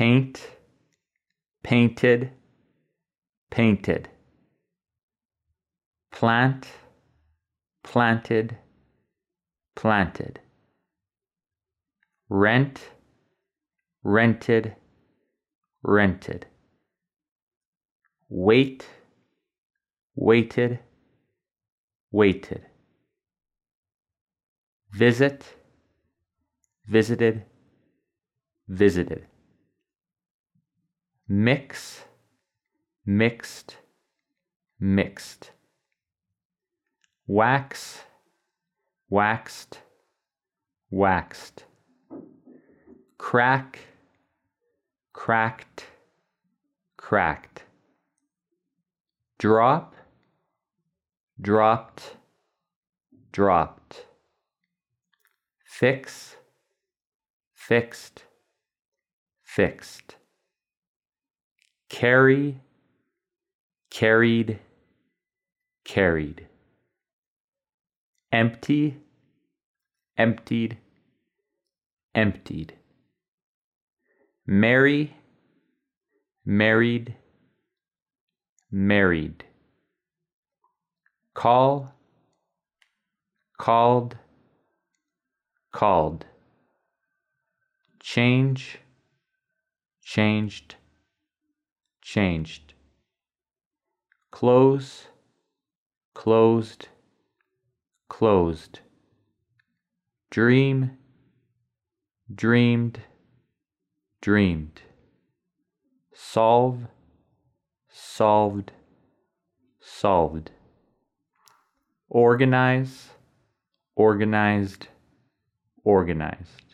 paint, painted, painted. Plant, planted, planted. Rent, rented, rented. Wait, waited, waited. Visit, visited, visited. Mix, mixed, mixed. Wax, waxed, waxed. Crack, cracked, cracked. Drop, dropped, dropped. Fix, fixed, fixed. Carry, carried, carried. Empty, emptied, emptied. Marry, married, married. Call, called, called. Change, changed, changed. Close, closed, closed. Dream, dreamed, dreamed. Solve, solved, solved. Organize, organized, organized.